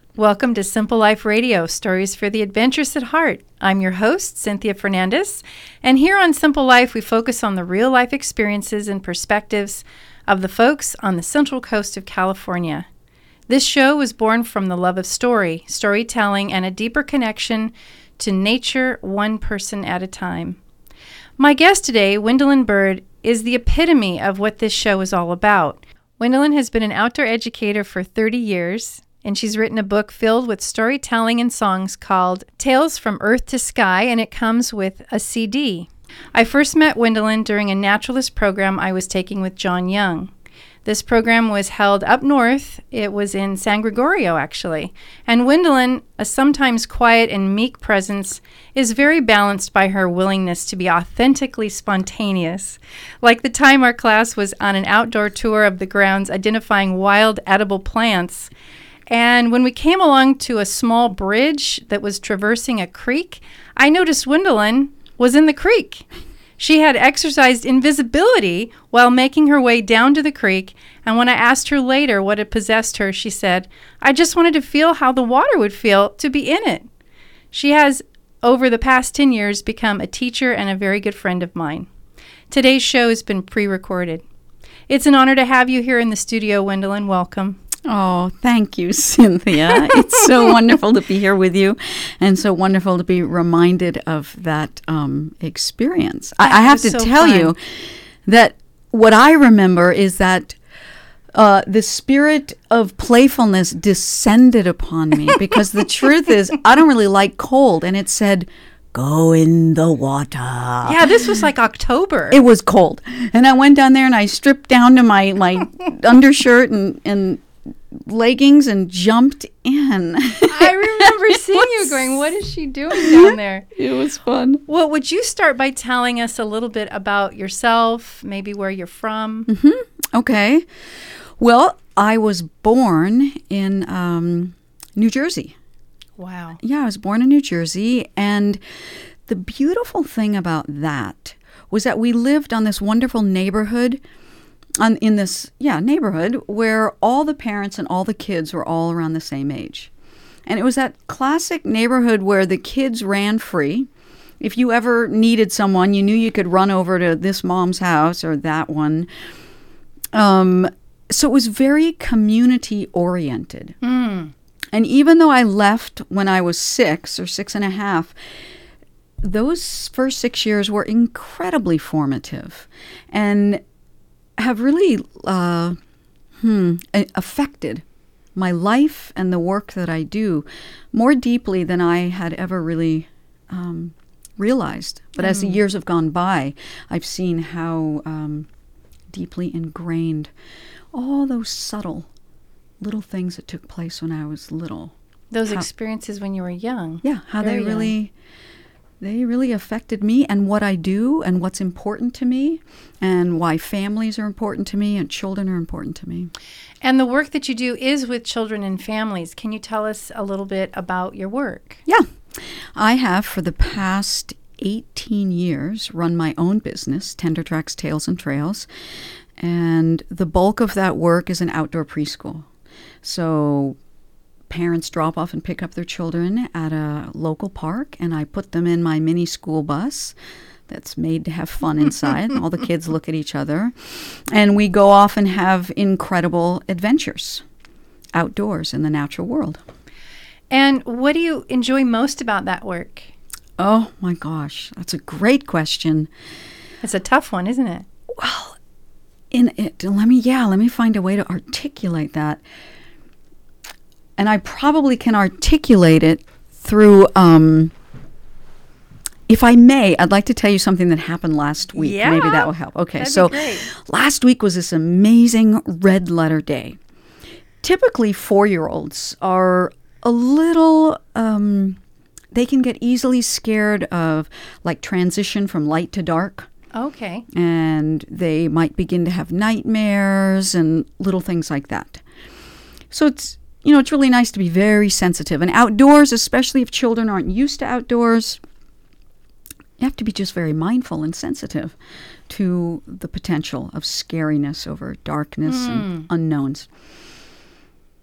Welcome to Simple Life Radio, Stories for the Adventurous at Heart. I'm your host, Cynthia Fernandez, and here on Simple Life, we focus on the real-life experiences and perspectives of the folks on the Central Coast of California. This show was born from the love of storytelling, and a deeper connection to nature, one person at a time. My guest today, Wendelin Bird, is the epitome of what this show is all about. Wendelin has been an outdoor educator for 30 years, and she's written a book filled with storytelling and songs called Tales from Earth to Sky, and it comes with a CD. I first met Wendelin during a naturalist program I was taking with John Young. This program was held up north. It was in San Gregorio, actually. And Wendelin, a sometimes quiet and meek presence, is very balanced by her willingness to be authentically spontaneous. Like the time our class was on an outdoor tour of the grounds identifying wild edible plants. And when we came along to a small bridge that was traversing a creek, I noticed Wendelin was in the creek. She had exercised invisibility while making her way down to the creek, and when I asked her later what had possessed her, she said, "I just wanted to feel how the water would feel to be in it." She has, over the past 10 years, become a teacher and a very good friend of mine. Today's show has been pre-recorded. It's an honor to have you here in the studio, Wendelin. Welcome. Oh, thank you, Cynthia. It's so wonderful to be here with you and so wonderful to be reminded of that experience. I have to tell you that what I remember is that the spirit of playfulness descended upon me because the truth is I don't really like cold, and it said, "Go in the water." Yeah, this was like October. It was cold. And I went down there and I stripped down to my undershirt and leggings and jumped in. I remember seeing you going, what is she doing down there? It was fun. Well, would you start by telling us a little bit about yourself, maybe where you're from? Okay. Well, I was born in New Jersey. Wow. Yeah, I was born in New Jersey. And the beautiful thing about that was that we lived on this wonderful neighborhood in this neighborhood where all the parents and all the kids were all around the same age. And it was that classic neighborhood where the kids ran free. If you ever needed someone, you knew you could run over to this mom's house or that one. So it was very community oriented. And even though I left when I was 6 or 6.5, those first 6 years were incredibly formative and have really affected my life and the work that I do more deeply than I had ever really realized. But as the years have gone by, I've seen how deeply ingrained all those subtle little things that took place when I was little. Those experiences when you were young. Yeah, how they really affected me and what I do and what's important to me and why families are important to me and children are important to me. And the work that you do is with children and families. Can you tell us a little bit about your work? Yeah. I have for the past 18 years run my own business, Tender Tracks, Tales and Trails. And the bulk of that work is an outdoor preschool. So parents drop off and pick up their children at a local park, and I put them in my mini school bus that's made to have fun inside. All the kids look at each other. And we go off and have incredible adventures outdoors in the natural world. And what do you enjoy most about that work? Oh, my gosh. That's a great question. It's a tough one, isn't it? Well, let me find a way to articulate that. And I probably can articulate it through, if I may, I'd like to tell you something that happened last week. Yeah, maybe that will help. Okay, that'd so be great. Last week was this amazing red letter day. Typically, 4-year-olds are a little, they can get easily scared of like transition from light to dark. Okay. And they might begin to have nightmares and little things like that. So it's really nice to be very sensitive. And outdoors, especially if children aren't used to outdoors, you have to be just very mindful and sensitive to the potential of scariness over darkness and unknowns.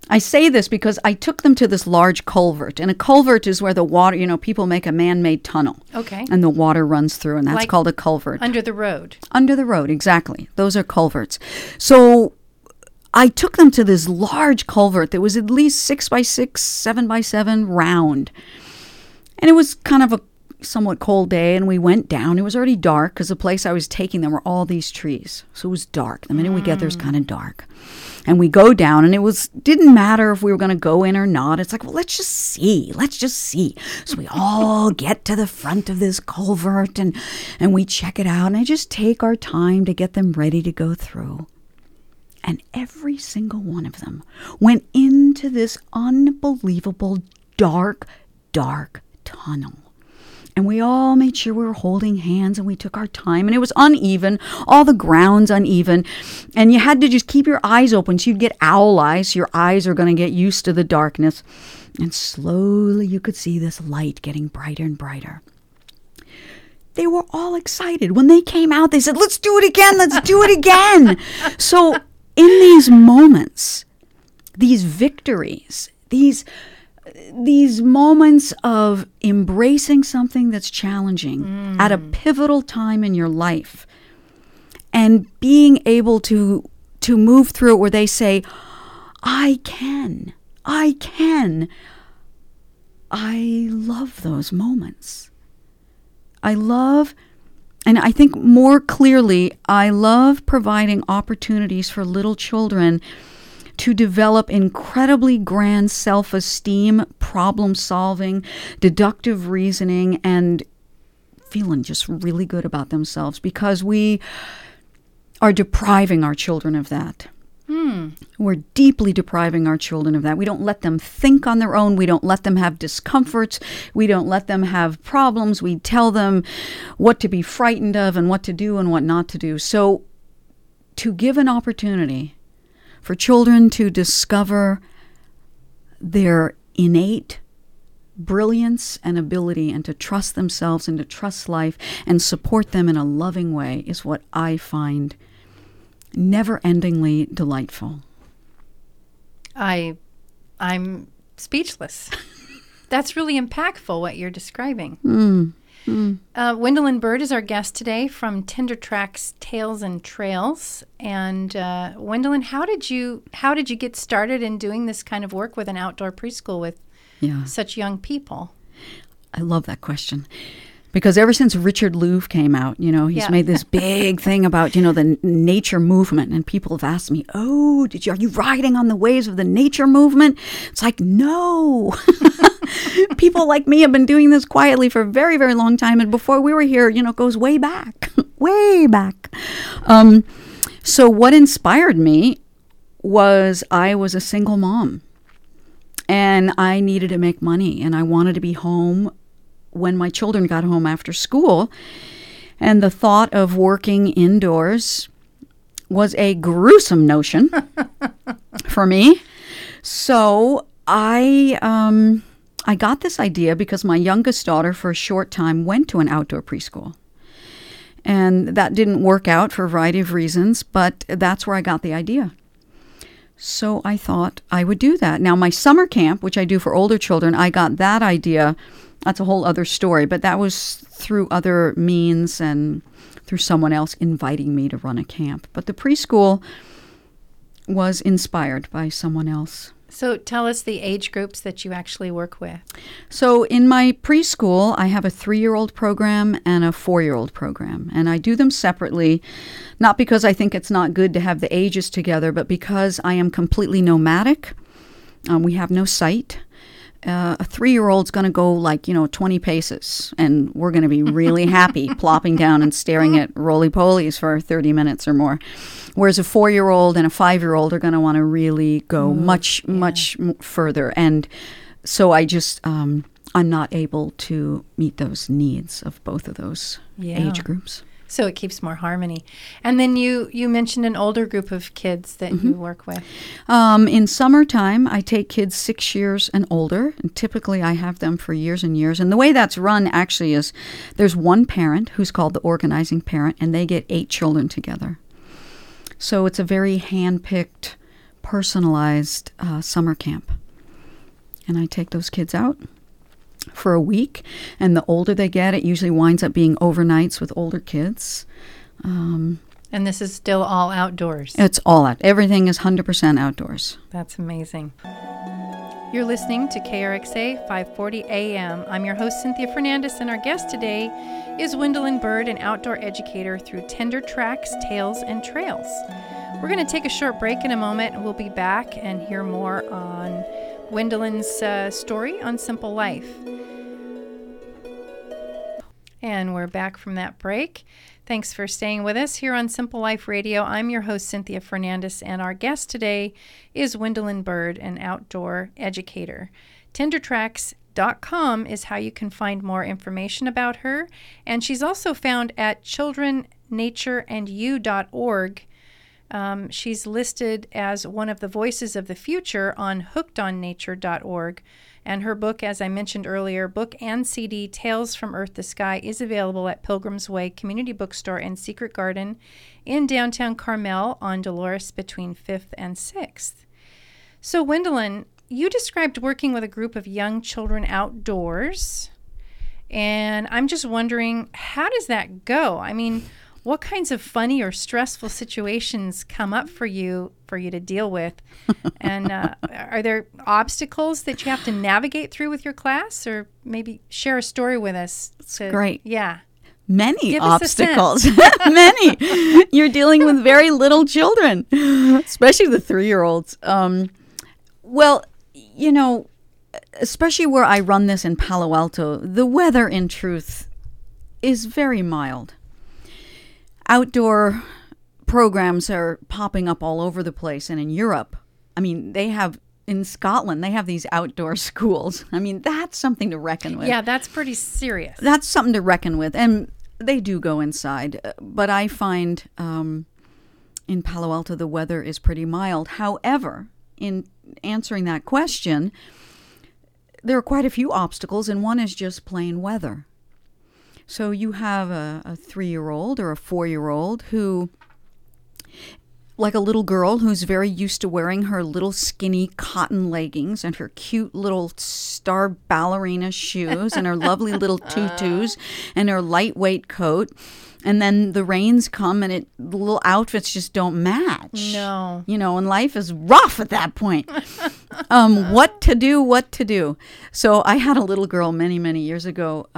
I say this because I took them to this large culvert, and a culvert is where the water, people make a man-made tunnel. Okay. And the water runs through, and that's Like called a culvert. Under the road. Under the road, exactly. Those are culverts. So I took them to this large culvert that was at least 6x6, 7x7 round. And it was kind of a somewhat cold day, and we went down. It was already dark because the place I was taking them were all these trees. So it was dark. The minute we get there, it's kind of dark. And we go down, and didn't matter if we were going to go in or not. It's like, well, let's just see. So we all get to the front of this culvert, and we check it out, and I just take our time to get them ready to go through. And every single one of them went into this unbelievable dark tunnel. And we all made sure we were holding hands, and we took our time. And it was uneven, all the ground's uneven. And you had to just keep your eyes open. So you'd get owl eyes. So your eyes are going to get used to the darkness. And slowly you could see this light getting brighter and brighter. They were all excited. When they came out, they said, let's do it again. Let's do it again. So in these moments, these victories, these moments of embracing something that's challenging at a pivotal time in your life and being able to move through it where they say, I can. I love those moments. And I think more clearly, I love providing opportunities for little children to develop incredibly grand self-esteem, problem-solving, deductive reasoning, and feeling just really good about themselves because we are depriving our children of that. We're deeply depriving our children of that. We don't let them think on their own. We don't let them have discomforts. We don't let them have problems. We tell them what to be frightened of and what to do and what not to do. So to give an opportunity for children to discover their innate brilliance and ability and to trust themselves and to trust life and support them in a loving way is what I find never-endingly delightful. I'm speechless. That's really impactful what you're describing. Wendelin Bird is our guest today from Tender Tracks Tales and Trails. And Wendelin, how did you get started in doing this kind of work with an outdoor preschool with such young people? I love that question. Because ever since Richard Louv came out, he's made this big thing about, the nature movement. And people have asked me, are you riding on the waves of the nature movement? It's like, no. People like me have been doing this quietly for a very, very long time. And before we were here, it goes way back, way back. So what inspired me was I was a single mom. And I needed to make money. And I wanted to be home when my children got home after school. And the thought of working indoors was a gruesome notion for me. So I got this idea because my youngest daughter, for a short time, went to an outdoor preschool. And that didn't work out for a variety of reasons, but that's where I got the idea. So I thought I would do that. Now, my summer camp, which I do for older children, I got that idea. That's a whole other story, but that was through other means and through someone else inviting me to run a camp. But the preschool was inspired by someone else. So tell us the age groups that you actually work with. So in my preschool, I have a 3-year-old program and a 4-year-old program. And I do them separately, not because I think it's not good to have the ages together, but because I am completely nomadic. We have no sight. A 3-year-old's going to go 20 paces, and we're going to be really happy plopping down and staring at roly-polies for 30 minutes or more. Whereas a 4-year-old and a 5-year-old are going to want to really go much further. And so I just, I'm not able to meet those needs of both of those age groups. So it keeps more harmony. And then you mentioned an older group of kids that you work with. In summertime, I take kids 6 years and older. And typically, I have them for years and years. And the way that's run actually is there's one parent who's called the organizing parent, and they get 8 children together. So it's a very hand-picked personalized summer camp. And I take those kids out for a week. And the older they get, it usually winds up being overnights with older kids. And this is still all outdoors? It's all out. Everything is 100% outdoors. That's amazing. You're listening to KRXA 540 AM. I'm your host, Cynthia Fernandez, and our guest today is Wendelin Bird, an outdoor educator through Tender Tracks, Tales, and Trails. We're going to take a short break in a moment, and we'll be back and hear more on Wendelin's story on Simple Life. And we're back from that break. Thanks for staying with us here on Simple Life Radio. I'm your host, Cynthia Fernandez, and our guest today is Wendelin Bird, an outdoor educator. TenderTracks.com is how you can find more information about her, and she's also found at childrennatureandyou.org. She's listed as one of the voices of the future on hookedonnature.org. And her book, as I mentioned earlier, book and CD, Tales from Earth to Sky, is available at Pilgrim's Way Community Bookstore and Secret Garden in downtown Carmel on Dolores between 5th and 6th. So, Wendelin, you described working with a group of young children outdoors. And I'm just wondering, how does that go? I mean, what kinds of funny or stressful situations come up for you to deal with? And are there obstacles that you have to navigate through with your class? Or maybe share a story with us. Great. Yeah. Many Give obstacles. Many. You're dealing with very little children, especially the 3-year-olds. Well, you know, especially where I run this in Palo Alto, the weather, in truth, is very mild. Outdoor programs are popping up all over the place. And in Europe, I mean, in Scotland, they have these outdoor schools. I mean, that's something to reckon with. Yeah, that's pretty serious. That's something to reckon with. And they do go inside. But I find in Palo Alto, the weather is pretty mild. However, in answering that question, there are quite a few obstacles, and one is just plain weather. So you have a 3-year-old or a 4-year-old who, like a little girl who's very used to wearing her little skinny cotton leggings and her cute little star ballerina shoes and her lovely little tutus and her lightweight coat. And then the rains come and the little outfits just don't match. No. You know, and life is rough at that point. What to do. So I had a little girl many, many years ago.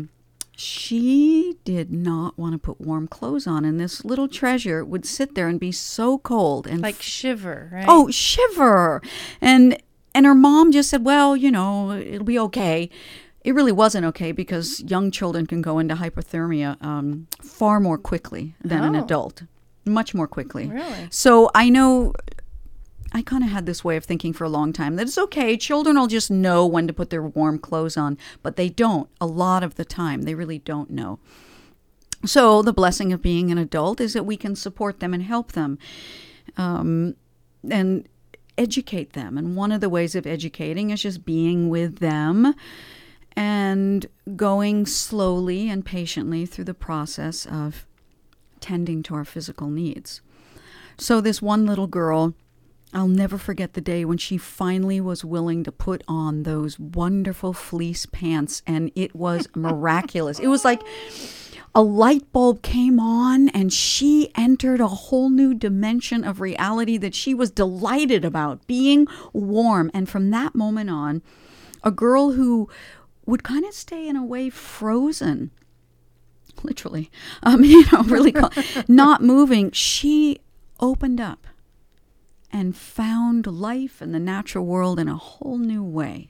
She did not want to put warm clothes on, and this little treasure would sit there and be so cold and like shiver, right? Oh, shiver. And her mom just said, well, you know, it'll be okay. It really wasn't okay because young children can go into hypothermia far more quickly than an adult, much more quickly. Really? So I know I kind of had this way of thinking for a long time that it's okay. Children will just know when to put their warm clothes on, but they don't a lot of the time. They really don't know. So the blessing of being an adult is that we can support them and help them and educate them. And one of the ways of educating is just being with them and going slowly and patiently through the process of tending to our physical needs. So this one little girl, I'll never forget the day when she finally was willing to put on those wonderful fleece pants, and it was miraculous. It was like a light bulb came on, and she entered a whole new dimension of reality that she was delighted about, being warm. And from that moment on, a girl who would kind of stay in a way frozen, literally, really not moving, she opened up and found life and the natural world in a whole new way.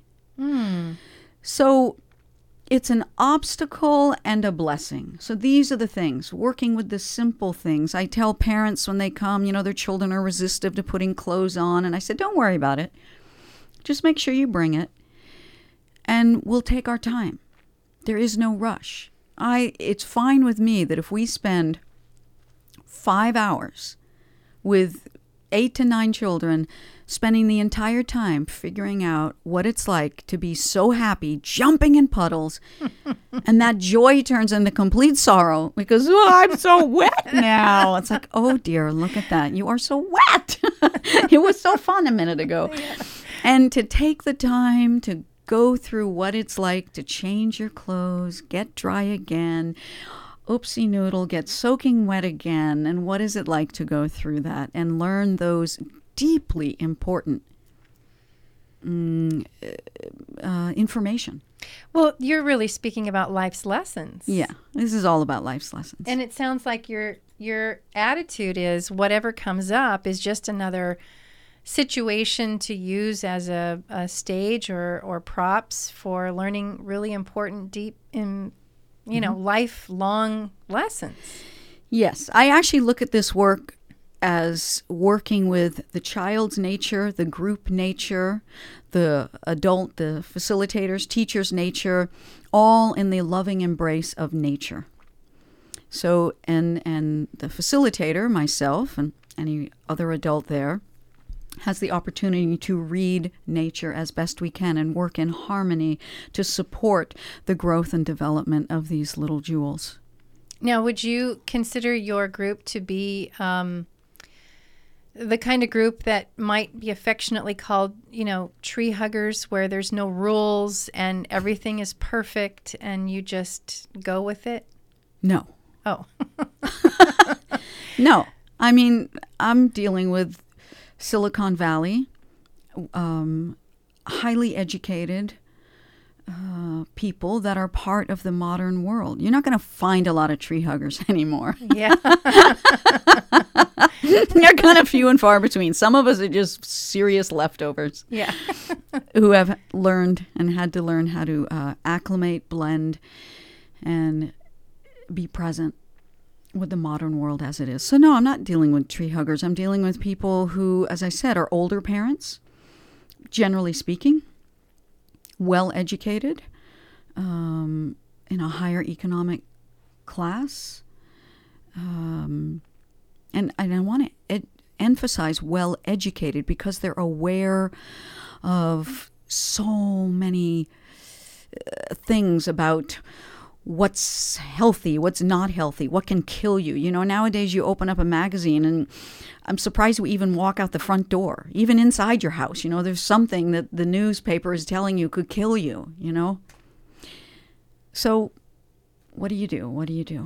So it's an obstacle and a blessing. So these are the things, working with the simple things. I tell parents when they come, their children are resistive to putting clothes on. And I said, don't worry about it. Just make sure you bring it. And we'll take our time. There is no rush. It's fine with me that if we spend 5 hours with 8 to 9 children spending the entire time figuring out what it's like to be so happy, jumping in puddles, and that joy turns into complete sorrow because, oh, I'm so wet now. It's like, oh dear, look at that. You are so wet. It was so fun a minute ago. Yeah. And to take the time to go through what it's like to change your clothes, get dry again, oopsie noodle, get soaking wet again, and what is it like to go through that and learn those deeply important information. Well, you're really speaking about life's lessons. Yeah, this is all about life's lessons. And it sounds like your attitude is whatever comes up is just another situation to use as a stage or props for learning really important, deep, lifelong lessons. Yes, I actually look at this work as working with the child's nature, the group nature, the adult, the facilitators, teachers' nature, all in the loving embrace of nature. So, and the facilitator, myself, and any other adult there, has the opportunity to read nature as best we can and work in harmony to support the growth and development of these little jewels. Now, would you consider your group to be the kind of group that might be affectionately called, tree huggers, where there's no rules and everything is perfect and you just go with it? No. Oh. No. I mean, I'm dealing with Silicon Valley, highly educated people that are part of the modern world. You're not going to find a lot of tree huggers anymore. Yeah. They're kind of few and far between. Some of us are just serious leftovers. Yeah. Who have learned and had to learn how to acclimate, blend, and be present with the modern world as it is. So no, I'm not dealing with tree huggers. I'm dealing with people who, as I said, are older parents, generally speaking, well-educated, in a higher economic class. And I want to emphasize well-educated because they're aware of so many things about what's healthy, what's not healthy, what can kill you. Nowadays you open up a magazine and I'm surprised we even walk out the front door, even inside your house. There's something that the newspaper is telling you could kill you, So what do you do? What do you do?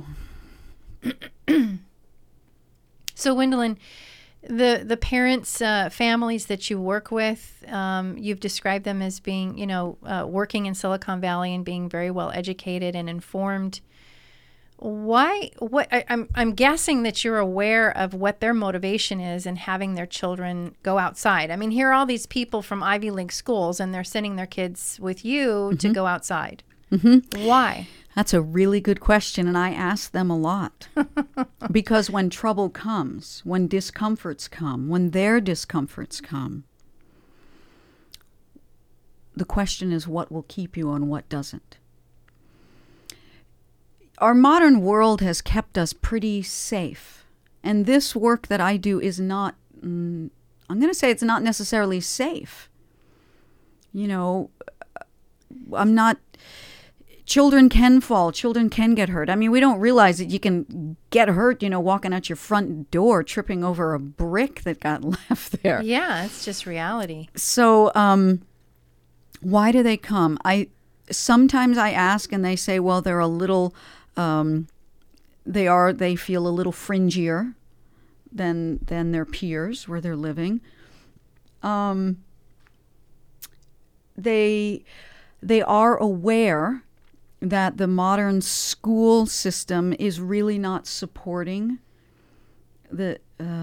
So, Wendelin, the parents, families that you work with, you've described them as being, working in Silicon Valley and being very well educated and informed. Why? I'm guessing that you're aware of what their motivation is in having their children go outside. I mean, here are all these people from Ivy League schools, and they're sending their kids with you to go outside. Mm-hmm. Why? That's a really good question, and I ask them a lot. Because when trouble comes, when discomforts come, when their discomforts come, the question is what will keep you and what doesn't. Our modern world has kept us pretty safe, and this work that I do is not, I'm going to say it's not necessarily safe. I'm not... Children can fall. Children can get hurt. I mean, we don't realize that you can get hurt, walking out your front door, tripping over a brick that got left there. Yeah, it's just reality. So why do they come? Sometimes I ask and they say, well, they're a little, they feel a little fringier than their peers where they're living. They are aware that the modern school system is really not supporting the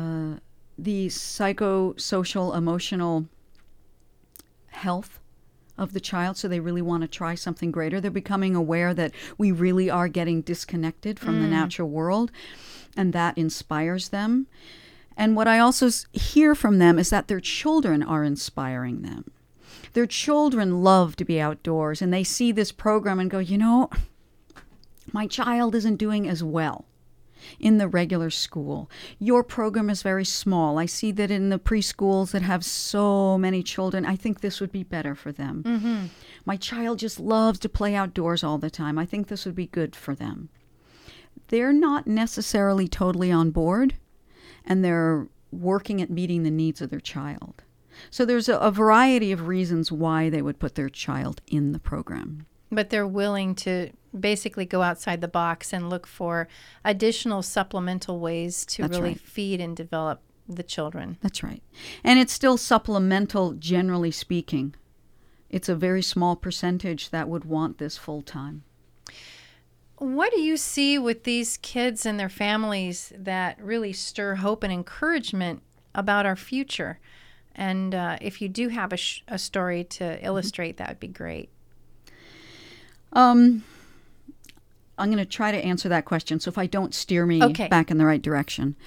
psychosocial, emotional health of the child, so they really want to try something greater. They're becoming aware that we really are getting disconnected from the natural world, and that inspires them. And what I also hear from them is that their children are inspiring them. Their children love to be outdoors, and they see this program and go, my child isn't doing as well. in the regular school. Your program is very small. I see that in the preschools that have so many children, I think this would be better for them. Mm-hmm. My child just loves to play outdoors all the time. I think this would be good for them. They're not necessarily totally on board, and they're working at meeting the needs of their child. So there's a variety of reasons why they would put their child in the program. But they're willing to basically go outside the box and look for additional supplemental ways to That's really right. feed and develop the children. That's right. And it's still supplemental, generally speaking. It's a very small percentage that would want this full time. What do you see with these kids and their families that really stir hope and encouragement about our future? And if you do have a story to illustrate, that would be great. I'm going to try to answer that question. So if I don't, steer me back in the right direction.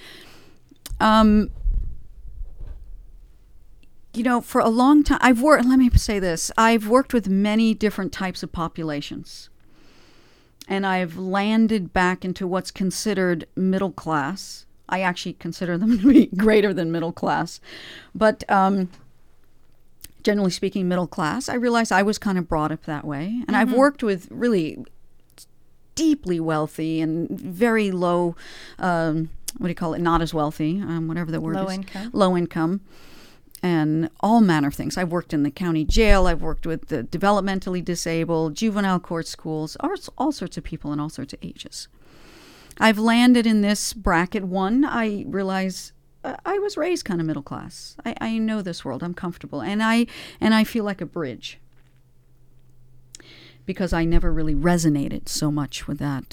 For a long time, let me say this. I've worked with many different types of populations. And I've landed back into what's considered middle class. I actually consider them to be greater than middle class. But generally speaking, middle class. I realized I was kind of brought up that way. And I've worked with really deeply wealthy and very low, not as wealthy, whatever the word is. Low income. Low income. And all manner of things. I've worked in the county jail. I've worked with the developmentally disabled, juvenile court schools, all sorts of people in all sorts of ages. I've landed in this bracket. One, I realize I was raised kind of middle class. I know this world. I'm comfortable. And I feel like a bridge because I never really resonated so much with that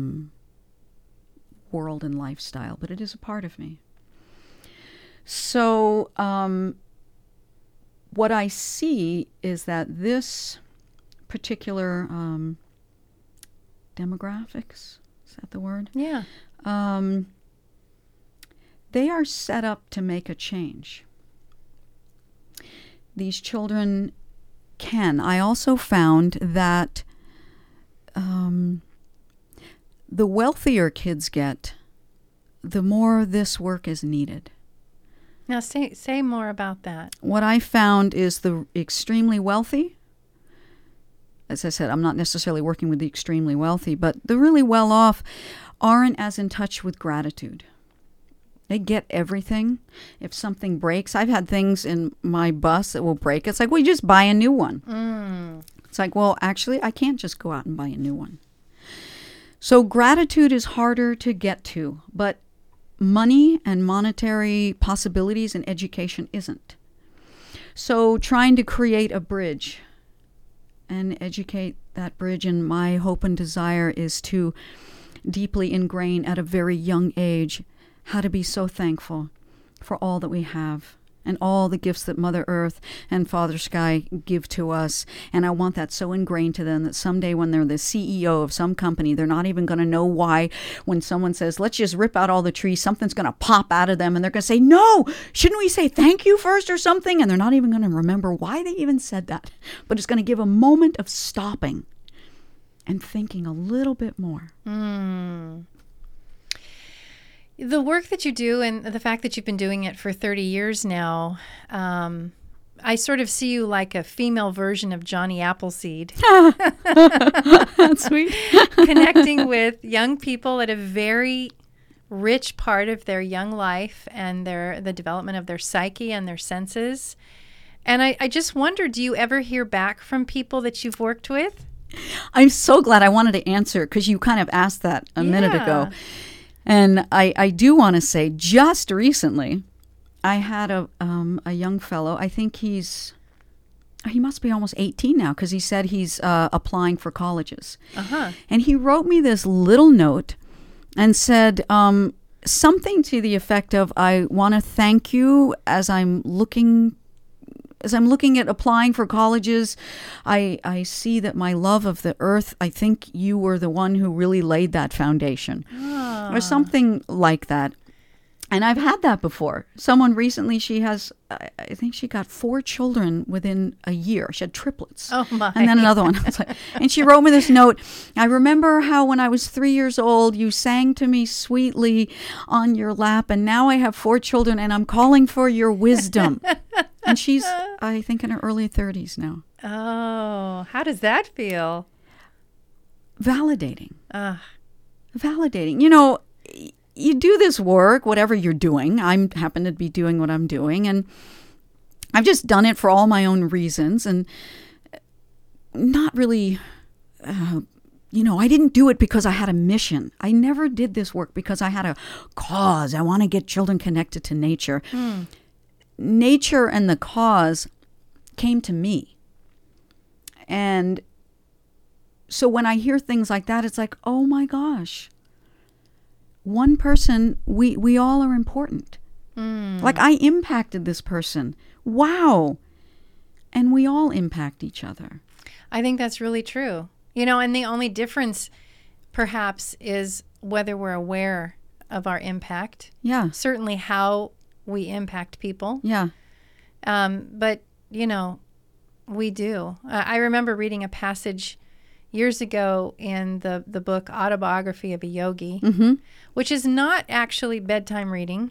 world and lifestyle, but it is a part of me. So what I see is that this particular demographics, is that the word? Yeah. They are set up to make a change. These children can. I also found that the wealthier kids get, the more this work is needed. Now, say more about that. What I found is the extremely wealthy, as I said, I'm not necessarily working with the extremely wealthy, but the really well-off aren't as in touch with gratitude. They get everything. If something breaks, I've had things in my bus that will break. It's like, well, you just buy a new one. It's like, well, actually, I can't just go out and buy a new one. So gratitude is harder to get to, but money and monetary possibilities and education isn't. So trying to create a bridge and educate that bridge, and my hope and desire is to deeply ingrain at a very young age how to be so thankful for all that we have and all the gifts that Mother Earth and Father Sky give to us. And I want that so ingrained to them that someday when they're the CEO of some company, they're not even going to know why when someone says, let's just rip out all the trees, something's going to pop out of them and they're going to say, no, shouldn't we say thank you first or something? And they're not even going to remember why they even said that. But it's going to give a moment of stopping and thinking a little bit more. The work that you do and the fact that you've been doing it for 30 years now, I sort of see you like a female version of Johnny Appleseed. That's sweet. Connecting with young people at a very rich part of their young life and the development of their psyche and their senses. And I just wonder, do you ever hear back from people that you've worked with? I'm so glad. I wanted to answer because you kind of asked that a minute ago. And I do want to say, just recently, I had a young fellow. I think he must be almost 18 now because he said he's applying for colleges. And he wrote me this little note and said something to the effect of, I want to thank you as I'm looking at applying for colleges. I see that my love of the earth, I think you were the one who really laid that foundation. Or something like that. And I've had that before. Someone recently, I think she got 4 children within a year. She had triplets. Oh, my. And then another one. I was like, and she wrote me this note. I remember how when I was 3 years old, you sang to me sweetly on your lap. And now I have 4 children and I'm calling for your wisdom. And she's, I think, in her early 30s now. Oh, how does that feel? Validating. Validating. You know, you do this work, whatever you're doing. I happen to be doing what I'm doing, and I've just done it for all my own reasons, and not really, I didn't do it because I had a mission. I never did this work because I had a cause. I want to get children connected to nature. Nature and the cause came to me. And so when I hear things like that, it's like, oh my gosh. One person, we all are important. Like I impacted this person. Wow. And we all impact each other. I think that's really true. And the only difference perhaps is whether we're aware of our impact. Yeah. Certainly how we impact people. Yeah. But, we do. I remember reading a passage years ago in the book Autobiography of a Yogi, which is not actually bedtime reading.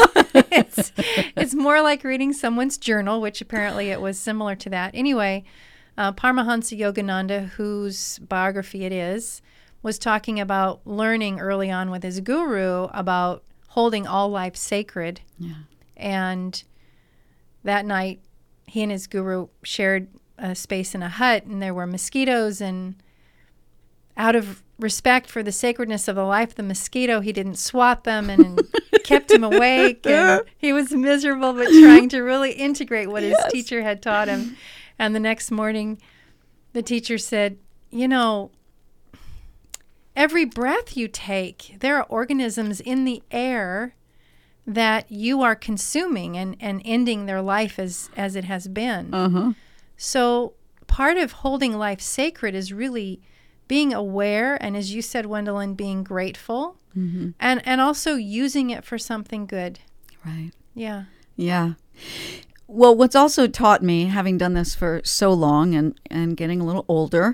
It's more like reading someone's journal, which apparently it was similar to that. Anyway, Paramahansa Yogananda, whose biography it is, was talking about learning early on with his guru about holding all life sacred. Yeah. And that night, he and his guru shared a space in a hut, and there were mosquitoes, and out of respect for the sacredness of the life of the mosquito, he didn't swat them and kept him awake. And he was miserable, but trying to really integrate what his teacher had taught him. And the next morning, the teacher said, every breath you take, there are organisms in the air that you are consuming and ending their life as it has been. So part of holding life sacred is really being aware, and as you said, Wendelin, being grateful, and also using it for something good. Right. Yeah. Yeah. Well, what's also taught me, having done this for so long and getting a little older,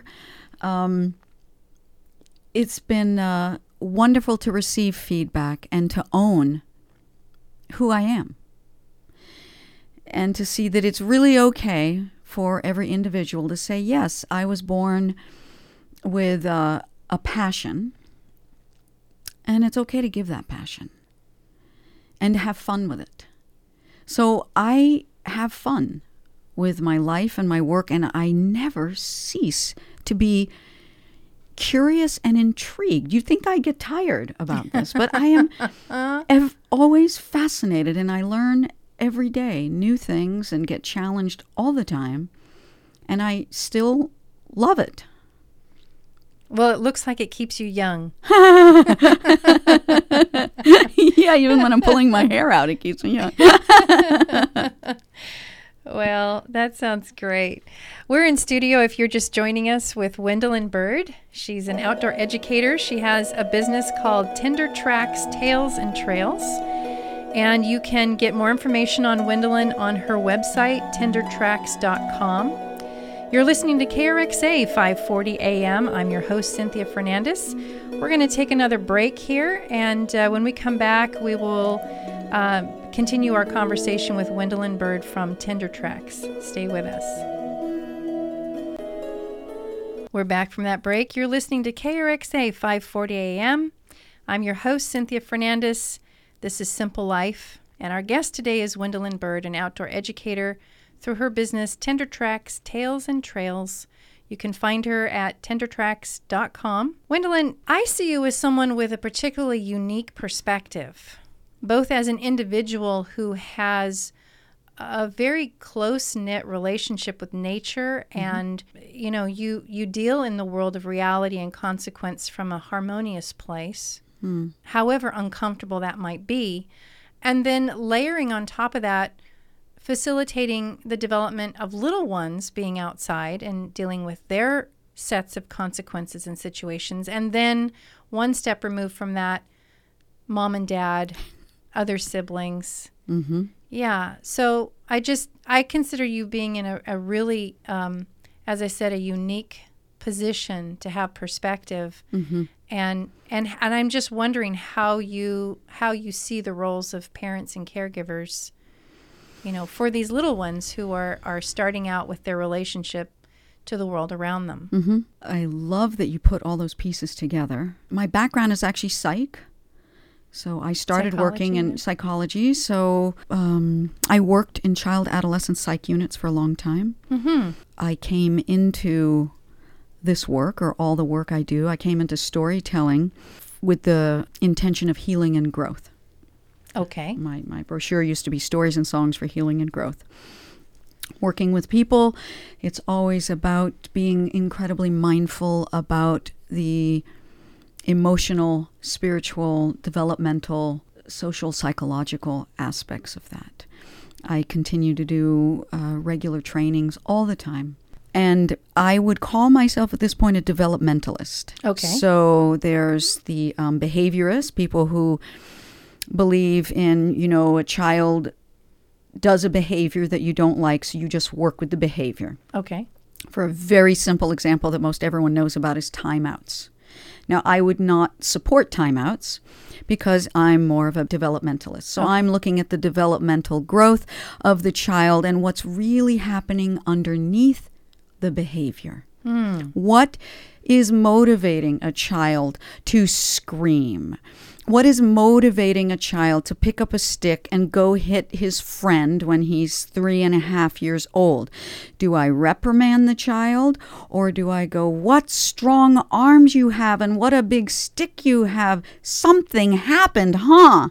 it's been wonderful to receive feedback and to own who I am. And to see that it's really okay for every individual to say, yes, I was born with a passion, and it's okay to give that passion and to have fun with it. So I have fun with my life and my work, and I never cease to be curious and intrigued. You'd think I get tired about this, but I am always fascinated, and I learn every day new things and get challenged all the time, and I still love it. Well, it looks like it keeps you young. Yeah, even when I'm pulling my hair out, it keeps me young. Well, that sounds great. We're in studio, if you're just joining us, with Wendelin Bird. She's an outdoor educator. She has a business called Tender Tracks Tales and Trails. And you can get more information on Wendelin on her website, tendertracks.com. You're listening to KRXA 540 AM. I'm your host, Cynthia Fernandez. We're going to take another break here, and when we come back, we will continue our conversation with Wendelin Bird from Tender Tracks. Stay with us. We're back from that break. You're listening to KRXA 540 AM. I'm your host, Cynthia Fernandez. This is Simple Life, and our guest today is Wendelin Bird, an outdoor educator through her business, Tender Tracks Tales and Trails. You can find her at tendertracks.com. Wendelin, I see you as someone with a particularly unique perspective, both as an individual who has a very close-knit relationship with nature, and you deal in the world of reality and consequence from a harmonious place, however uncomfortable that might be, and then layering on top of that, facilitating the development of little ones being outside and dealing with their sets of consequences and situations. And then one step removed from that, mom and dad other siblings. Mm-hmm. Yeah. So I consider you being in a really, as I said, a unique position to have perspective. Mm-hmm. And I'm just wondering how you see the roles of parents and caregivers, for these little ones who are starting out with their relationship to the world around them. Mm-hmm. I love that you put all those pieces together. My background is actually psych. So I started working in psychology. So I worked in child adolescent psych units for a long time. Mm-hmm. I came into this work, or all the work I do, I came into storytelling with the intention of healing and growth. Okay. My brochure used to be Stories and Songs for Healing and Growth. Working with people, it's always about being incredibly mindful about the emotional, spiritual, developmental, social, psychological aspects of that. I continue to do regular trainings all the time. And I would call myself at this point a developmentalist. Okay. So there's the behaviorists, people who believe in, a child does a behavior that you don't like, so you just work with the behavior. Okay. For a very simple example that most everyone knows about is timeouts. Now, I would not support timeouts because I'm more of a developmentalist. So I'm looking at the developmental growth of the child and what's really happening underneath the behavior. What is motivating a child to scream? What is motivating a child to pick up a stick and go hit his friend when he's 3.5 years old? Do I reprimand the child, or do I go, what strong arms you have and what a big stick you have? Something happened, huh?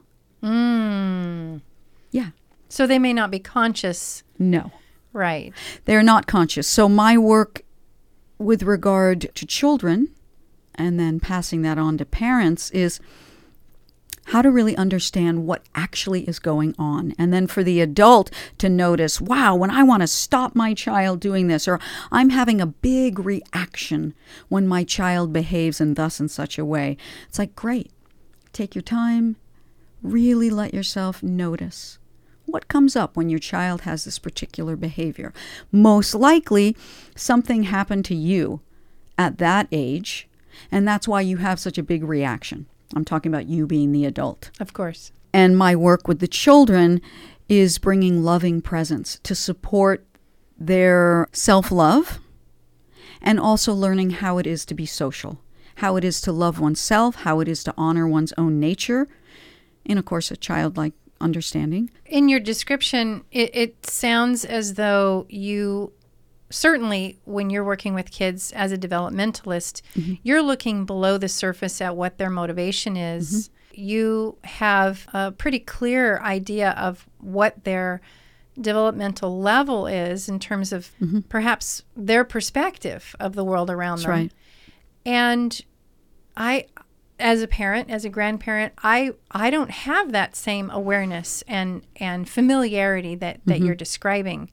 Yeah. So they may not be conscious. No. Right. They're not conscious. So my work with regard to children, and then passing that on to parents, is how to really understand what actually is going on. And then for the adult to notice, wow, when I want to stop my child doing this, or I'm having a big reaction when my child behaves in thus and such a way. It's like, great. Take your time. Really let yourself notice. What comes up when your child has this particular behavior? Most likely, something happened to you at that age, and that's why you have such a big reaction. I'm talking about you being the adult. Of course. And my work with the children is bringing loving presence to support their self-love and also learning how it is to be social, how it is to love oneself, how it is to honor one's own nature, and of course a childlike understanding. In your description, it sounds as though you, certainly when you're working with kids as a developmentalist, you're looking below the surface at what their motivation is. You have a pretty clear idea of what their developmental level is in terms of perhaps their perspective of the world around them. Right. And as a parent, as a grandparent, I don't have that same awareness and familiarity that you're describing.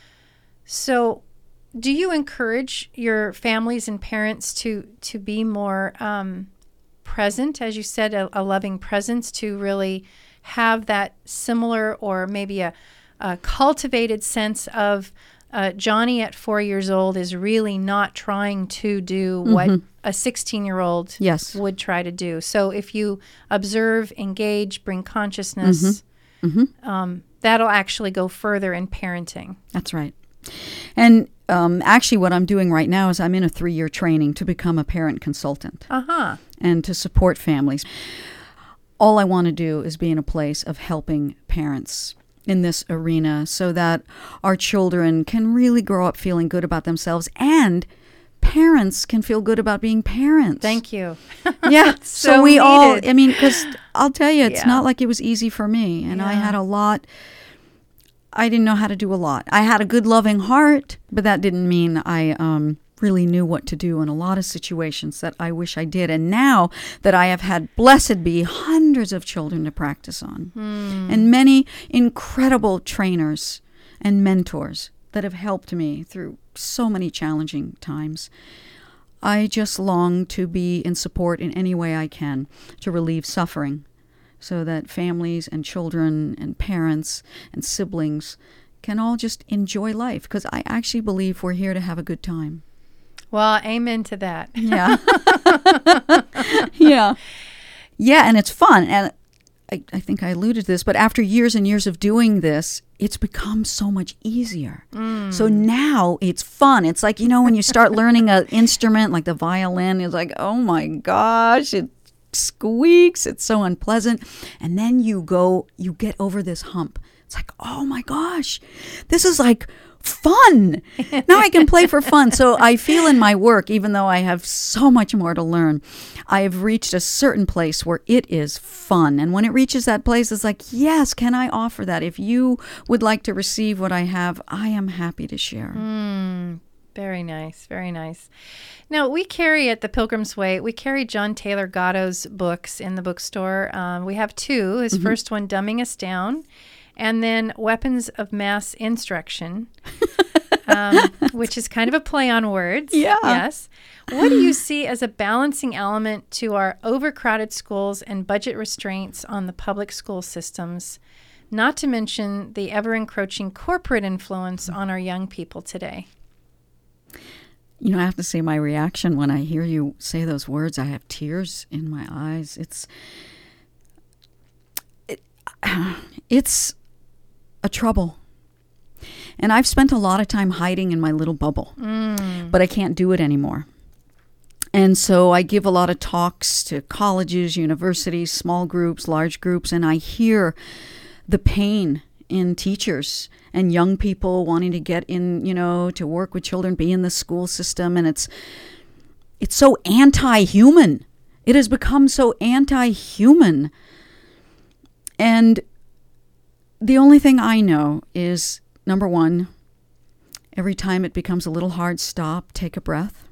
So do you encourage your families and parents to be more present, as you said, a loving presence, to really have that similar or maybe a cultivated sense of Johnny at 4 years old is really not trying to do what a 16-year-old would try to do. So if you observe, engage, bring consciousness, that'll actually go further in parenting. That's right. And actually what I'm doing right now is I'm in a 3-year training to become a parent consultant and to support families. All I want to do is be in a place of helping parents in this arena so that our children can really grow up feeling good about themselves, and parents can feel good about being parents. Thank you. Yeah. so we needed. all, because I'll tell you, it's not like it was easy for me. And I had I didn't know how to do a lot. I had a good, loving heart, but that didn't mean I really knew what to do in a lot of situations that I wish I did. And now that I have had, blessed be, hundreds of children to practice on, and many incredible trainers and mentors that have helped me through so many challenging times, I just long to be in support in any way I can to relieve suffering so that families and children and parents and siblings can all just enjoy life, because I actually believe we're here to have a good time. Well, amen to that. Yeah. Yeah. Yeah, and it's fun. And I think I alluded to this, but after years and years of doing this, it's become so much easier. So now it's fun. It's like, when you start learning an instrument like the violin, it's like, oh my gosh, it squeaks. It's so unpleasant. And then you get over this hump. It's like, oh my gosh, this is like fun. Now I can play for fun. So I feel in my work, even though I have so much more to learn, I have reached a certain place where it is fun. And when it reaches that place, it's like, yes, can I offer that? If you would like to receive what I have, I am happy to share. Very nice. Very nice. Now, we carry at the Pilgrim's Way, we carry John Taylor Gatto's books in the bookstore. We have two. His first one, Dumbing Us Down, and then Weapons of Mass Instruction, which is kind of a play on words. Yeah. Yes. What do you see as a balancing element to our overcrowded schools and budget restraints on the public school systems, not to mention the ever-encroaching corporate influence on our young people today? I have to say my reaction when I hear you say those words, I have tears in my eyes. It's a trouble. And I've spent a lot of time hiding in my little bubble, but I can't do it anymore. And so I give a lot of talks to colleges, universities, small groups, large groups, and I hear the pain in teachers and young people wanting to get in, to work with children, be in the school system. And it's so anti-human. It has become so anti-human. And the only thing I know is, number one, every time it becomes a little hard, stop, take a breath.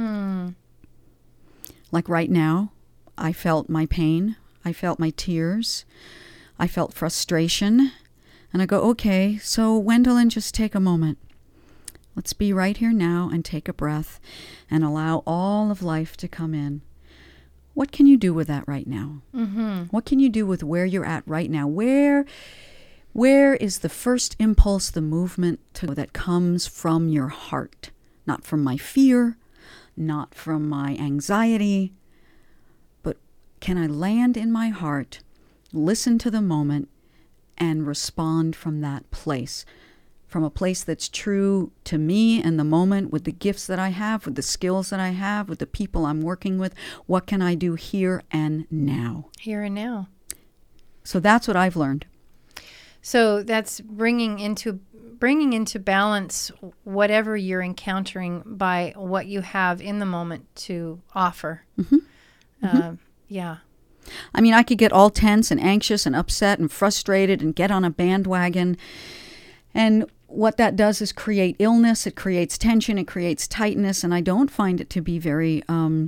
Like right now, I felt my pain. I felt my tears. I felt frustration. And I go, okay, so Wendelin, just take a moment. Let's be right here now and take a breath and allow all of life to come in. What can you do with that right now? What can you do with where you're at right now? Where is the first impulse, the movement that comes from your heart? Not from my fear, not from my anxiety, but can I land in my heart, listen to the moment, and respond from that place, from a place that's true to me and the moment, with the gifts that I have, with the skills that I have, with the people I'm working with. What can I do here and now? Here and now. So that's what I've learned. So that's bringing into balance whatever you're encountering by what you have in the moment to offer. Yeah. I mean, I could get all tense and anxious and upset and frustrated and get on a bandwagon. And what that does is create illness. It creates tension. It creates tightness. And I don't find it to be very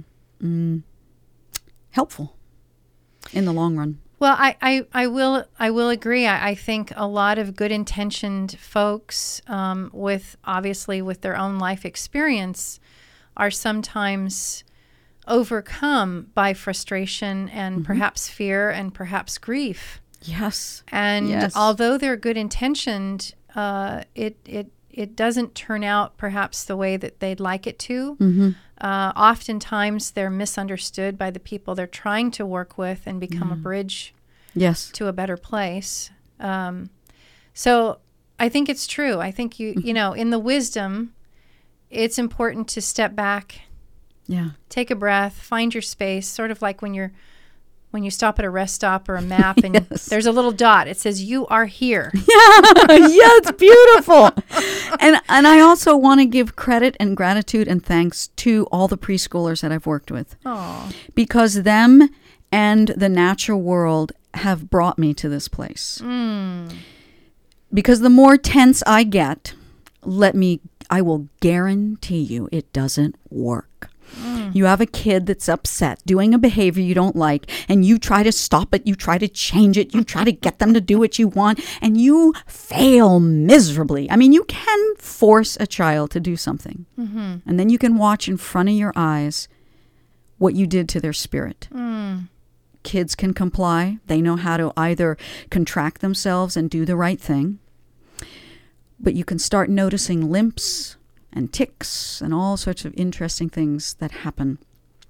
helpful in the long run. Well, I will agree. I think a lot of good intentioned folks with their own life experience are sometimes overcome by frustration and perhaps fear and perhaps grief. Yes. And although they're good intentioned, it doesn't turn out perhaps the way that they'd like it to. Oftentimes they're misunderstood by the people they're trying to work with and become a bridge to a better place. So I think it's true. I think in the wisdom, it's important to step back. Yeah. Take a breath, find your space, sort of like when you stop at a rest stop or a map and there's a little dot. It says, you are here. Yeah, it's beautiful. And I also want to give credit and gratitude and thanks to all the preschoolers that I've worked with. Aww. Because them and the natural world have brought me to this place. Because the more tense I get, I will guarantee you it doesn't work. You have a kid that's upset, doing a behavior you don't like, and you try to stop it, you try to change it, you try to get them to do what you want, and you fail miserably. I mean, you can force a child to do something, and then you can watch in front of your eyes what you did to their spirit. Kids can comply. They know how to either contract themselves and do the right thing. But you can start noticing limps and tics and all sorts of interesting things that happen.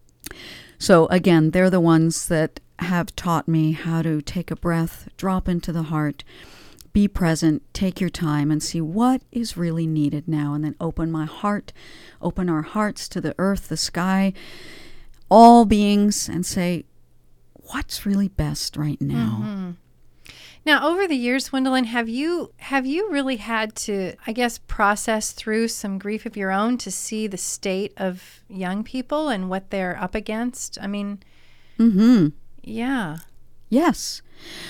So again, they're the ones that have taught me how to take a breath, drop into the heart, be present, take your time, and see what is really needed now. And then open my heart, open our hearts to the earth, the sky, all beings, and say, what's really best right now? Mm-hmm. Now, over the years, Wendelin, have you really had to, I guess, process through some grief of your own to see the state of young people and what they're up against? I mean, yeah. Yes.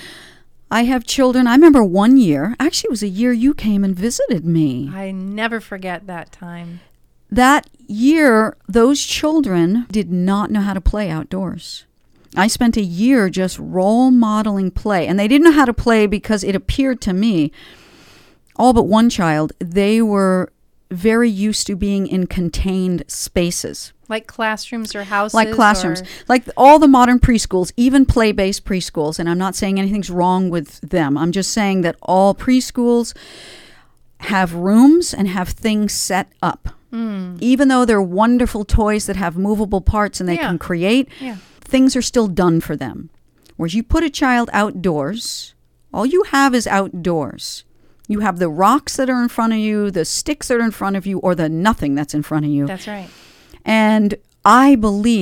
I have children. I remember one year, actually it was a year you came and visited me. I never forget that time. That year, those children did not know how to play outdoors. I spent a year just role modeling play, and they didn't know how to play because it appeared to me, all but one child, they were very used to being in contained spaces. Like classrooms or houses? Like classrooms. Like all the modern preschools, even play-based preschools, and I'm not saying anything's wrong with them. I'm just saying that all preschools have rooms and have things set up. Even though they're wonderful toys that have movable parts and they can create, things are still done for them. Whereas you put a child outdoors, all you have is outdoors. You have the rocks that are in front of you, the sticks that are in front of you, or the nothing that's in front of you. That's right. And I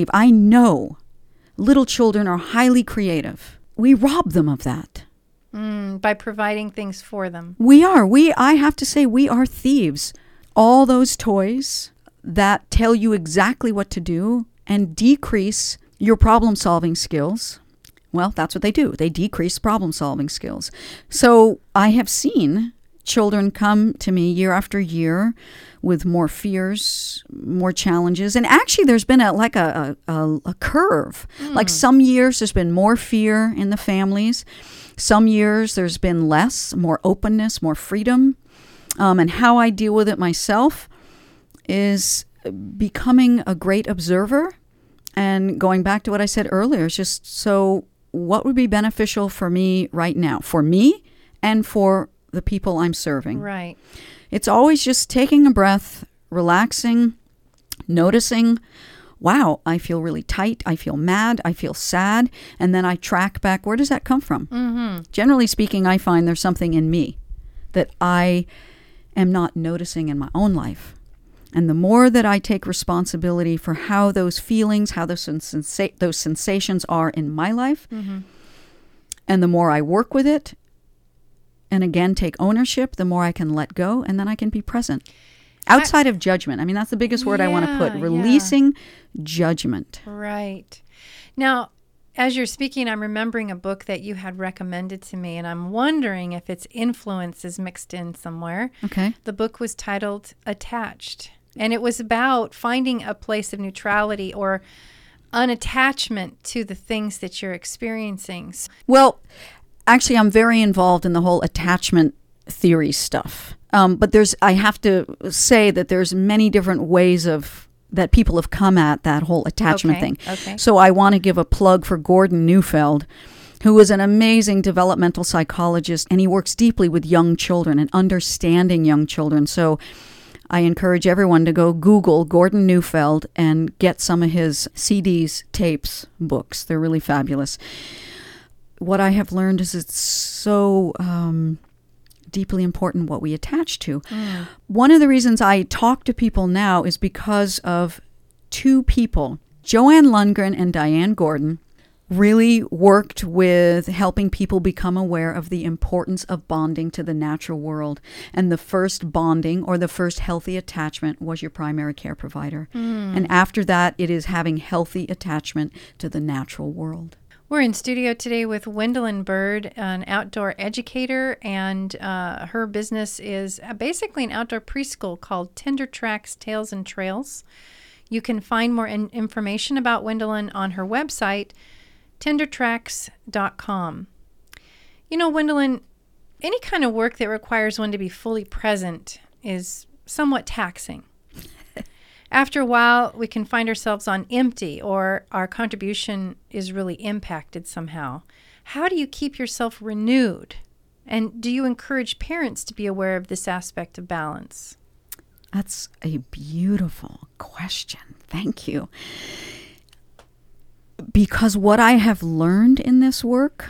know little children are highly creative. We rob them of that. By providing things for them. I have to say, we are thieves. All those toys that tell you exactly what to do and decrease your problem-solving skills, well, that's what they do. They decrease problem-solving skills. So I have seen children come to me year after year with more fears, more challenges. And actually, there's been a curve. Like some years, there's been more fear in the families. Some years, there's been less, more openness, more freedom. And how I deal with it myself is becoming a great observer. And going back to what I said earlier, it's just, so what would be beneficial for me right now? For me and for the people I'm serving. Right. It's always just taking a breath, relaxing, noticing, wow, I feel really tight, I feel mad, I feel sad, and then I track back, where does that come from? Generally speaking, I find there's something in me that I am not noticing in my own life. And the more that I take responsibility for how those feelings, how those sensations are in my life, and the more I work with it, and again take ownership, the more I can let go, and then I can be present. Outside of judgment. I mean, that's the biggest word I want to put. Releasing judgment. Right. Now, as you're speaking, I'm remembering a book that you had recommended to me, and I'm wondering if its influence is mixed in somewhere. Okay. The book was titled Attached, and it was about finding a place of neutrality or unattachment to the things that you're experiencing. Well, actually, I'm very involved in the whole attachment theory stuff. But I have to say that there's many different ways that people have come at that whole attachment thing. Okay. So I want to give a plug for Gordon Neufeld, who is an amazing developmental psychologist, and he works deeply with young children and understanding young children. So I encourage everyone to go Google Gordon Neufeld and get some of his CDs, tapes, books. They're really fabulous. What I have learned is it's so deeply important what we attach to. One of the reasons I talk to people now is because of two people. Joanne Lundgren and Diane Gordon really worked with helping people become aware of the importance of bonding to the natural world. And the first bonding or the first healthy attachment was your primary care provider. And after that, it is having healthy attachment to the natural world. We're in studio today with Wendelin Bird, an outdoor educator, and her business is basically an outdoor preschool called Tender Tracks, Tales and Trails. You can find more information about Wendelin on her website, tendertracks.com. You know, Wendelin, any kind of work that requires one to be fully present is somewhat taxing. after a while, we can find ourselves on empty or our contribution is really impacted somehow. How do you keep yourself renewed? And do you encourage parents to be aware of this aspect of balance? That's a beautiful question. Thank you. Because what I have learned in this work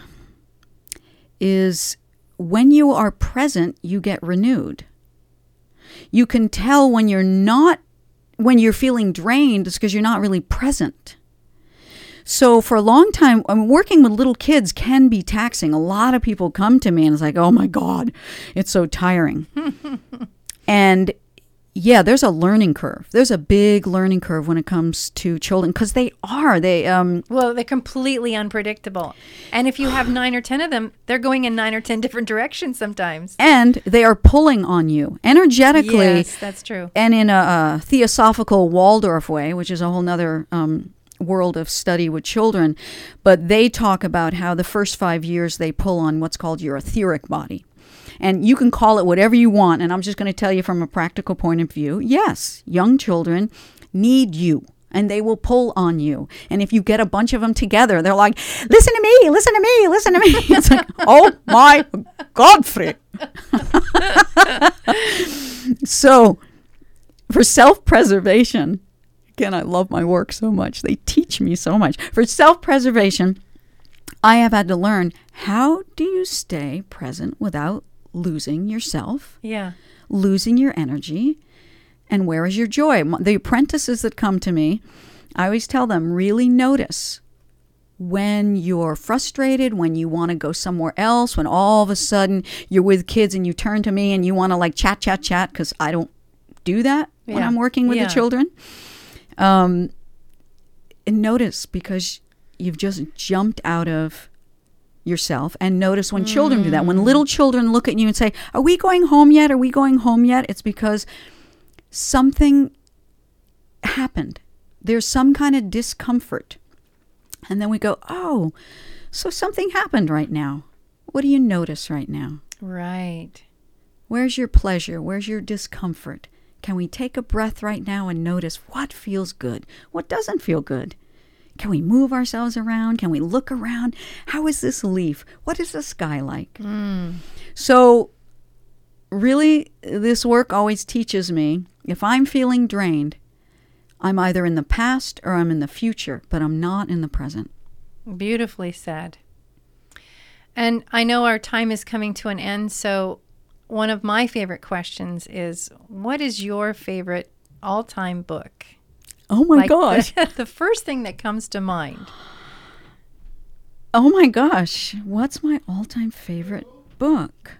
is when you are present, you get renewed. You can tell when you're feeling drained, it's because you're not really present. So for a long time, working with little kids can be taxing. A lot of people come to me and it's like, oh my God, it's so tiring. And yeah, there's a learning curve. There's a big learning curve when it comes to children because well, they're completely unpredictable. And if you have 9 or 10 of them, they're going in 9 or 10 different directions sometimes. And they are pulling on you energetically. Yes, that's true. And in a theosophical Waldorf way, which is a whole nother world of study with children. But they talk about how the first 5 years they pull on what's called your etheric body. And you can call it whatever you want. And I'm just going to tell you from a practical point of view, yes, young children need you. And they will pull on you. And if you get a bunch of them together, they're like, listen to me, listen to me, listen to me. It's like, oh my Godfrey. So for self-preservation, again, I love my work so much. They teach me so much. For self-preservation, I have had to learn, how do you stay present without losing yourself, losing your energy, and where is your joy? The apprentices that come to me, I always tell them, really notice when you're frustrated, when you want to go somewhere else, when all of a sudden you're with kids and you turn to me and you want to like chat, because I don't do that when I'm working with the children. And notice, because you've just jumped out of yourself. And notice when children do that, when little children look at you and say, are we going home yet? Are we going home yet? It's because something happened. There's some kind of discomfort. And then we go, oh, so something happened right now. What do you notice right now? Right. Where's your pleasure? Where's your discomfort? Can we take a breath right now and notice what feels good? What doesn't feel good? Can we move ourselves around? Can we look around? How is this leaf? What is the sky like? So really, this work always teaches me, if I'm feeling drained, I'm either in the past or I'm in the future, but I'm not in the present. Beautifully said. And I know our time is coming to an end, so one of my favorite questions is, what is your favorite all-time book? Oh my gosh. The first thing that comes to mind. Oh my gosh. What's my all-time favorite book?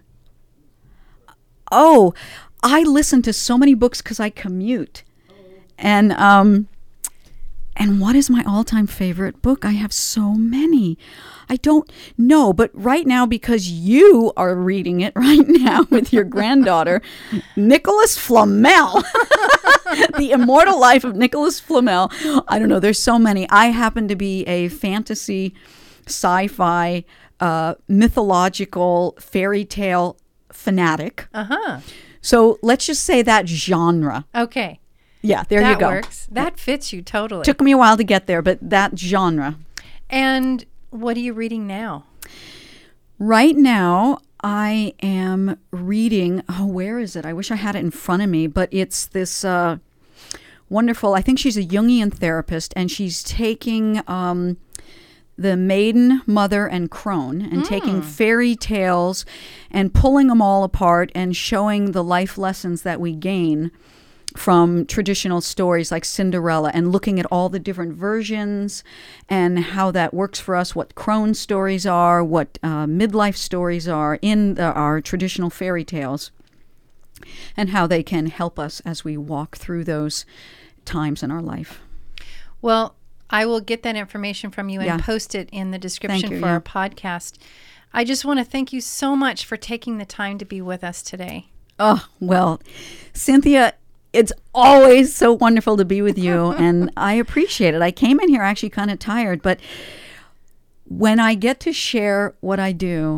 Oh, I listen to so many books because I commute. And what is my all-time favorite book? I have so many. I don't know, but right now, because you are reading it right now with your granddaughter, Nicholas Flamel, The Immortal Life of Nicholas Flamel. I don't know, there's so many. I happen to be a fantasy, sci-fi, mythological, fairy tale fanatic. So let's just say that genre. Okay. Yeah, there you go. That works. That fits you totally. Took me a while to get there, but that genre. And what are you reading now? Right now, I am reading, where is it? I wish I had it in front of me, but it's this wonderful, I think she's a Jungian therapist, and she's taking the Maiden, Mother, and Crone, and taking fairy tales and pulling them all apart and showing the life lessons that we gain from traditional stories like Cinderella, and looking at all the different versions and how that works for us, what crone stories are, what midlife stories are in our traditional fairy tales, and how they can help us as we walk through those times in our life. Well, I will get that information from you and post it in the description for our podcast. I just want to thank you so much for taking the time to be with us today. Oh, well, Cynthia, it's always so wonderful to be with you, and I appreciate it. I came in here actually kind of tired, but when I get to share what I do,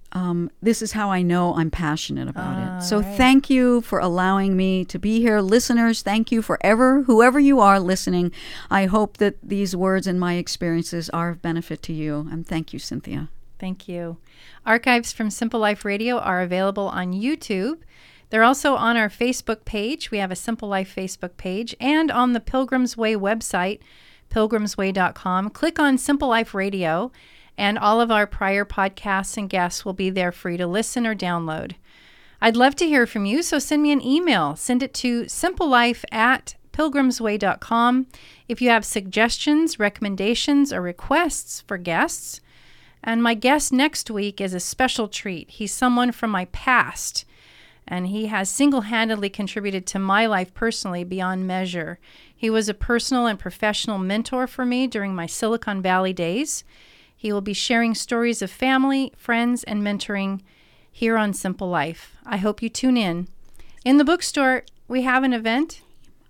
this is how I know I'm passionate about it. So right. thank you for allowing me to be here. Listeners, thank you whoever you are listening. I hope that these words and my experiences are of benefit to you. And thank you, Cynthia. Thank you. Archives from Simple Life Radio are available on YouTube. They're also on our Facebook page. We have a Simple Life Facebook page, and on the Pilgrim's Way website, pilgrimsway.com. Click on Simple Life Radio, and all of our prior podcasts and guests will be there for you to listen or download. I'd love to hear from you, so send me an email. Send it to simplelife@pilgrimsway.com if you have suggestions, recommendations, or requests for guests. And my guest next week is a special treat. He's someone from my past, and he has single-handedly contributed to my life personally beyond measure. He was a personal and professional mentor for me during my Silicon Valley days. He will be sharing stories of family, friends, and mentoring here on Simple Life. I hope you tune in. In the bookstore, we have an event.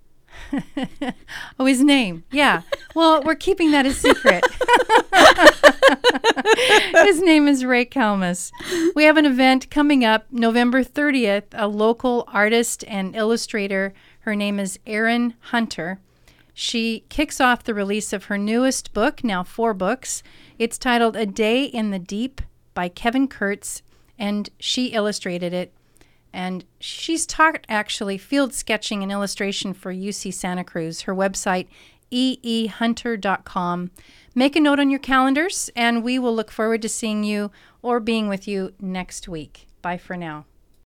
Oh, his name. Yeah. Well, we're keeping that a secret. His name is Ray Kalmus. We have an event coming up November 30th, a local artist and illustrator. Her name is Erin Hunter. She kicks off the release of her newest book, now 4 books. It's titled A Day in the Deep by Kevin Kurtz, and she illustrated it. And she's taught actually field sketching and illustration for UC Santa Cruz. Her website, eehunter.com. Make a note on your calendars, and we will look forward to seeing you or being with you next week. Bye for now.